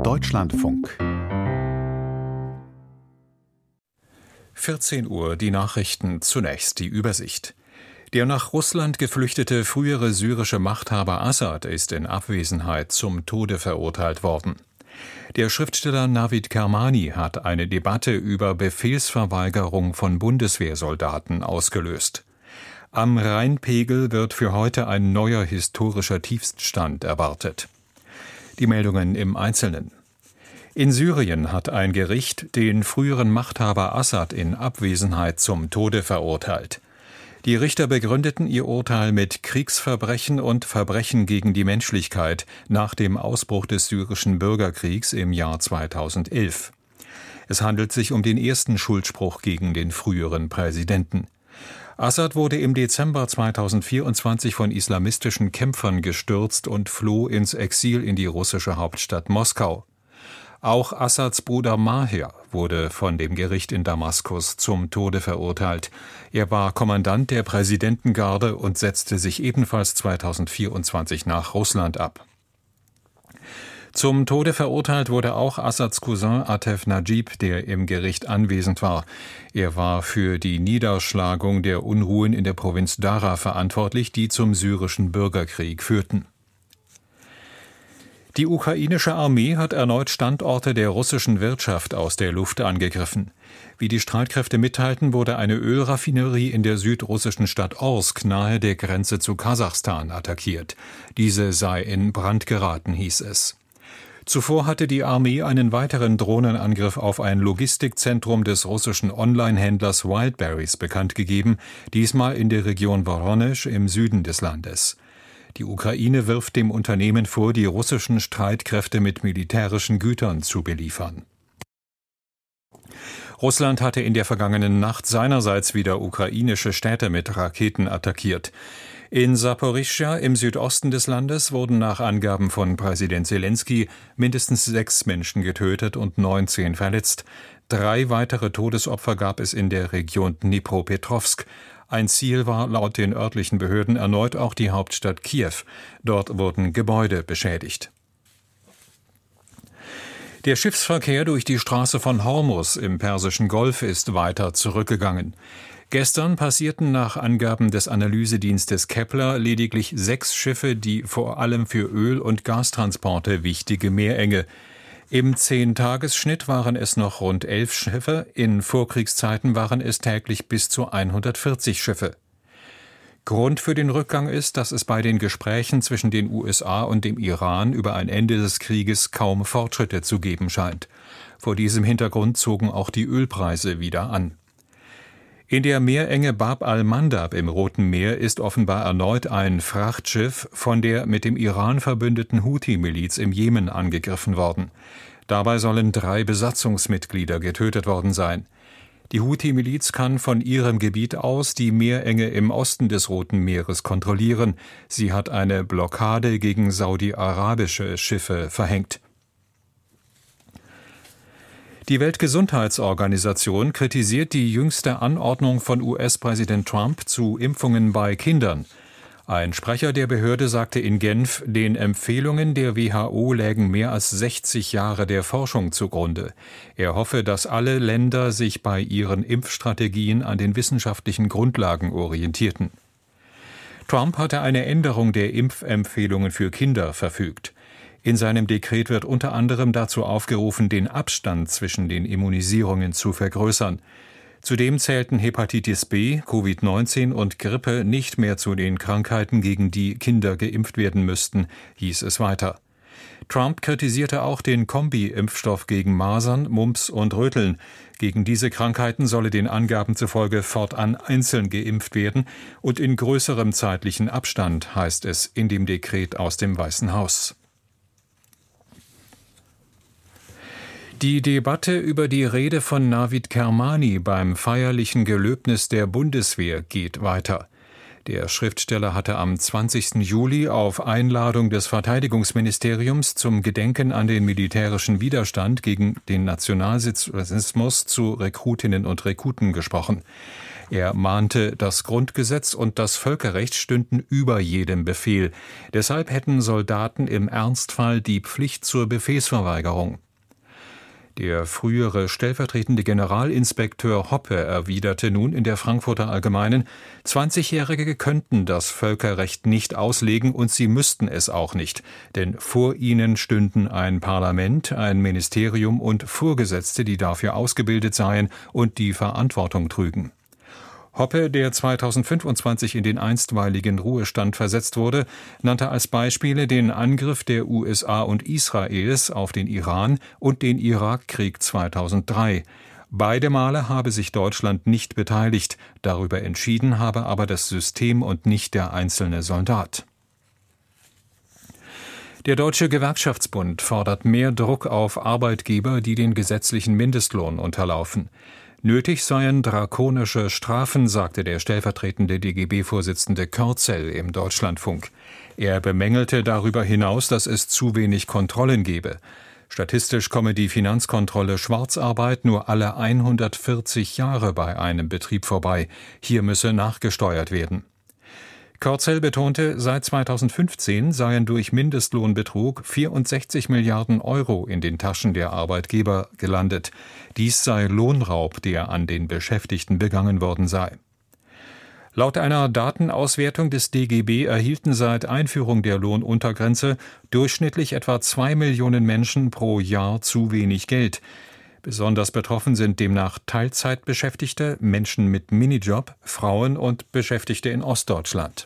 Deutschlandfunk. 14 Uhr, die Nachrichten, zunächst die Übersicht. Der nach Russland geflüchtete frühere syrische Machthaber Assad ist in Abwesenheit zum Tode verurteilt worden. Der Schriftsteller Navid Kermani hat eine Debatte über Befehlsverweigerung von Bundeswehrsoldaten ausgelöst. Am Rheinpegel wird für heute ein neuer historischer Tiefststand erwartet. Die Meldungen im Einzelnen. In Syrien hat ein Gericht den früheren Machthaber Assad in Abwesenheit zum Tode verurteilt. Die Richter begründeten ihr Urteil mit Kriegsverbrechen und Verbrechen gegen die Menschlichkeit nach dem Ausbruch des syrischen Bürgerkriegs im Jahr 2011. Es handelt sich um den ersten Schuldspruch gegen den früheren Präsidenten. Assad wurde im Dezember 2024 von islamistischen Kämpfern gestürzt und floh ins Exil in die russische Hauptstadt Moskau. Auch Assads Bruder Maher wurde von dem Gericht in Damaskus zum Tode verurteilt. Er war Kommandant der Präsidentengarde und setzte sich ebenfalls 2024 nach Russland ab. Zum Tode verurteilt wurde auch Assads Cousin Atef Najib, der im Gericht anwesend war. Er war für die Niederschlagung der Unruhen in der Provinz Dara verantwortlich, die zum syrischen Bürgerkrieg führten. Die ukrainische Armee hat erneut Standorte der russischen Wirtschaft aus der Luft angegriffen. Wie die Streitkräfte mitteilten, wurde eine Ölraffinerie in der südrussischen Stadt Orsk nahe der Grenze zu Kasachstan attackiert. Diese sei in Brand geraten, hieß es. Zuvor hatte die Armee einen weiteren Drohnenangriff auf ein Logistikzentrum des russischen Online-Händlers Wildberries bekannt gegeben, diesmal in der Region Woronesch im Süden des Landes. Die Ukraine wirft dem Unternehmen vor, die russischen Streitkräfte mit militärischen Gütern zu beliefern. Russland hatte in der vergangenen Nacht seinerseits wieder ukrainische Städte mit Raketen attackiert. In Saporischschja im Südosten des Landes wurden nach Angaben von Präsident Selenskyj mindestens 6 Menschen getötet und 19 verletzt. 3 weitere Todesopfer gab es in der Region Dnipropetrovsk. Ein Ziel war laut den örtlichen Behörden erneut auch die Hauptstadt Kiew. Dort wurden Gebäude beschädigt. Der Schiffsverkehr durch die Straße von Hormuz im Persischen Golf ist weiter zurückgegangen. Gestern passierten nach Angaben des Analysedienstes Kepler lediglich 6 Schiffe, die vor allem für Öl- und Gastransporte wichtige Meerenge. Im 10-Tagesschnitt waren es noch rund 11 Schiffe, in Vorkriegszeiten waren es täglich bis zu 140 Schiffe. Grund für den Rückgang ist, dass es bei den Gesprächen zwischen den USA und dem Iran über ein Ende des Krieges kaum Fortschritte zu geben scheint. Vor diesem Hintergrund zogen auch die Ölpreise wieder an. In der Meerenge Bab al-Mandab im Roten Meer ist offenbar erneut ein Frachtschiff von der mit dem Iran verbündeten Houthi-Miliz im Jemen angegriffen worden. Dabei sollen 3 Besatzungsmitglieder getötet worden sein. Die Houthi-Miliz kann von ihrem Gebiet aus die Meerenge im Osten des Roten Meeres kontrollieren. Sie hat eine Blockade gegen saudi-arabische Schiffe verhängt. Die Weltgesundheitsorganisation kritisiert die jüngste Anordnung von US-Präsident Trump zu Impfungen bei Kindern. Ein Sprecher der Behörde sagte in Genf, den Empfehlungen der WHO lägen mehr als 60 Jahre der Forschung zugrunde. Er hoffe, dass alle Länder sich bei ihren Impfstrategien an den wissenschaftlichen Grundlagen orientierten. Trump hatte eine Änderung der Impfempfehlungen für Kinder verfügt. In seinem Dekret wird unter anderem dazu aufgerufen, den Abstand zwischen den Immunisierungen zu vergrößern. Zudem zählten Hepatitis B, Covid-19 und Grippe nicht mehr zu den Krankheiten, gegen die Kinder geimpft werden müssten, hieß es weiter. Trump kritisierte auch den Kombi-Impfstoff gegen Masern, Mumps und Röteln. Gegen diese Krankheiten solle den Angaben zufolge fortan einzeln geimpft werden und in größerem zeitlichen Abstand, heißt es in dem Dekret aus dem Weißen Haus. Die Debatte über die Rede von Navid Kermani beim feierlichen Gelöbnis der Bundeswehr geht weiter. Der Schriftsteller hatte am 20. Juli auf Einladung des Verteidigungsministeriums zum Gedenken an den militärischen Widerstand gegen den Nationalsozialismus zu Rekrutinnen und Rekruten gesprochen. Er mahnte, das Grundgesetz und das Völkerrecht stünden über jedem Befehl. Deshalb hätten Soldaten im Ernstfall die Pflicht zur Befehlsverweigerung. Der frühere stellvertretende Generalinspekteur Hoppe erwiderte nun in der Frankfurter Allgemeinen, 20-Jährige könnten das Völkerrecht nicht auslegen und sie müssten es auch nicht, denn vor ihnen stünden ein Parlament, ein Ministerium und Vorgesetzte, die dafür ausgebildet seien und die Verantwortung trügen. Hoppe, der 2025 in den einstweiligen Ruhestand versetzt wurde, nannte als Beispiele den Angriff der USA und Israels auf den Iran und den Irakkrieg 2003. Beide Male habe sich Deutschland nicht beteiligt, darüber entschieden habe aber das System und nicht der einzelne Soldat. Der Deutsche Gewerkschaftsbund fordert mehr Druck auf Arbeitgeber, die den gesetzlichen Mindestlohn unterlaufen. Nötig seien drakonische Strafen, sagte der stellvertretende DGB-Vorsitzende Körzel im Deutschlandfunk. Er bemängelte darüber hinaus, dass es zu wenig Kontrollen gebe. Statistisch komme die Finanzkontrolle Schwarzarbeit nur alle 140 Jahre bei einem Betrieb vorbei. Hier müsse nachgesteuert werden. Körzel betonte, seit 2015 seien durch Mindestlohnbetrug 64 Milliarden Euro in den Taschen der Arbeitgeber gelandet. Dies sei Lohnraub, der an den Beschäftigten begangen worden sei. Laut einer Datenauswertung des DGB erhielten seit Einführung der Lohnuntergrenze durchschnittlich etwa 2 Millionen Menschen pro Jahr zu wenig Geld. Besonders betroffen sind demnach Teilzeitbeschäftigte, Menschen mit Minijob, Frauen und Beschäftigte in Ostdeutschland.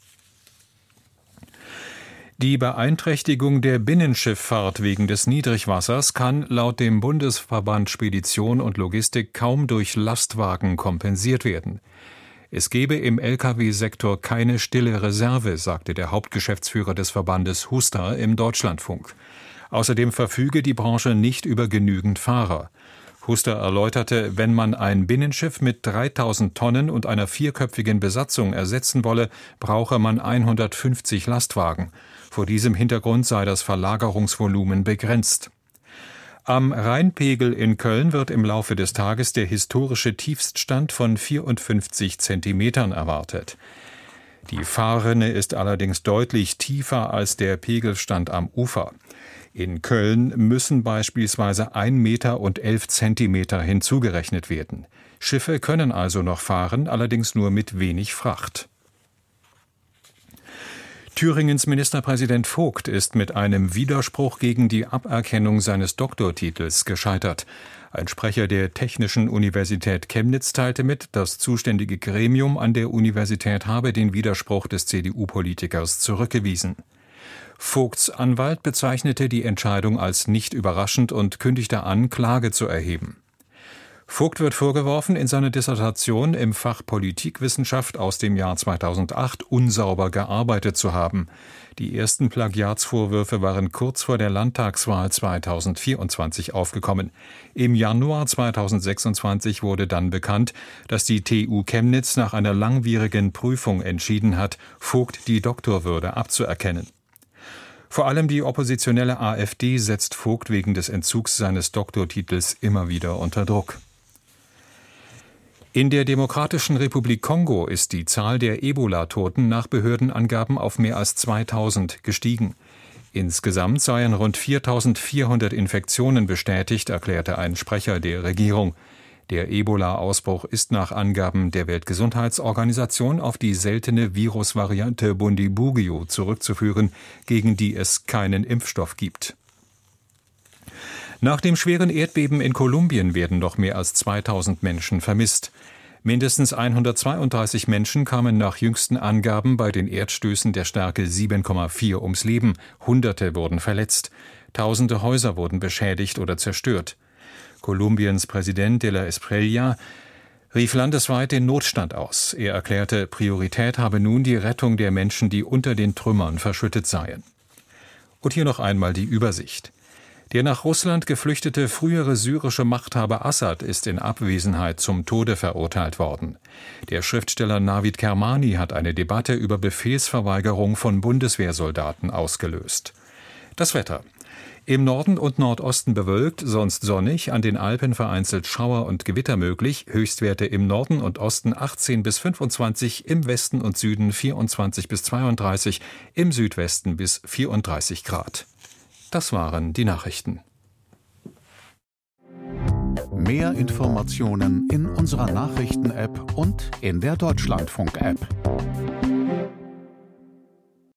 Die Beeinträchtigung der Binnenschifffahrt wegen des Niedrigwassers kann laut dem Bundesverband Spedition und Logistik kaum durch Lastwagen kompensiert werden. Es gebe im Lkw-Sektor keine stille Reserve, sagte der Hauptgeschäftsführer des Verbandes Huster im Deutschlandfunk. Außerdem verfüge die Branche nicht über genügend Fahrer. Huster erläuterte, wenn man ein Binnenschiff mit 3000 Tonnen und einer vierköpfigen Besatzung ersetzen wolle, brauche man 150 Lastwagen. Vor diesem Hintergrund sei das Verlagerungsvolumen begrenzt. Am Rheinpegel in Köln wird im Laufe des Tages der historische Tiefststand von 54 Zentimetern erwartet. Die Fahrrinne ist allerdings deutlich tiefer als der Pegelstand am Ufer. In Köln müssen beispielsweise 1,11 Meter hinzugerechnet werden. Schiffe können also noch fahren, allerdings nur mit wenig Fracht. Thüringens Ministerpräsident Vogt ist mit einem Widerspruch gegen die Aberkennung seines Doktortitels gescheitert. Ein Sprecher der Technischen Universität Chemnitz teilte mit, das zuständige Gremium an der Universität habe den Widerspruch des CDU-Politikers zurückgewiesen. Vogts Anwalt bezeichnete die Entscheidung als nicht überraschend und kündigte an, Klage zu erheben. Vogt wird vorgeworfen, in seiner Dissertation im Fach Politikwissenschaft aus dem Jahr 2008 unsauber gearbeitet zu haben. Die ersten Plagiatsvorwürfe waren kurz vor der Landtagswahl 2024 aufgekommen. Im Januar 2026 wurde dann bekannt, dass die TU Chemnitz nach einer langwierigen Prüfung entschieden hat, Vogt die Doktorwürde abzuerkennen. Vor allem die oppositionelle AfD setzt Vogt wegen des Entzugs seines Doktortitels immer wieder unter Druck. In der Demokratischen Republik Kongo ist die Zahl der Ebola-Toten nach Behördenangaben auf mehr als 2000 gestiegen. Insgesamt seien rund 4400 Infektionen bestätigt, erklärte ein Sprecher der Regierung. Der Ebola-Ausbruch ist nach Angaben der Weltgesundheitsorganisation auf die seltene Virusvariante Bundibugyo zurückzuführen, gegen die es keinen Impfstoff gibt. Nach dem schweren Erdbeben in Kolumbien werden noch mehr als 2000 Menschen vermisst. Mindestens 132 Menschen kamen nach jüngsten Angaben bei den Erdstößen der Stärke 7,4 ums Leben. Hunderte wurden verletzt. Tausende Häuser wurden beschädigt oder zerstört. Kolumbiens Präsident de la Espriella rief landesweit den Notstand aus. Er erklärte, Priorität habe nun die Rettung der Menschen, die unter den Trümmern verschüttet seien. Und hier noch einmal die Übersicht. Der nach Russland geflüchtete frühere syrische Machthaber Assad ist in Abwesenheit zum Tode verurteilt worden. Der Schriftsteller Navid Kermani hat eine Debatte über Befehlsverweigerung von Bundeswehrsoldaten ausgelöst. Das Wetter. Im Norden und Nordosten bewölkt, sonst sonnig, an den Alpen vereinzelt Schauer und Gewitter möglich, Höchstwerte im Norden und Osten 18 bis 25, im Westen und Süden 24 bis 32, im Südwesten bis 34 Grad. Das waren die Nachrichten. Mehr Informationen in unserer Nachrichten-App und in der Deutschlandfunk-App.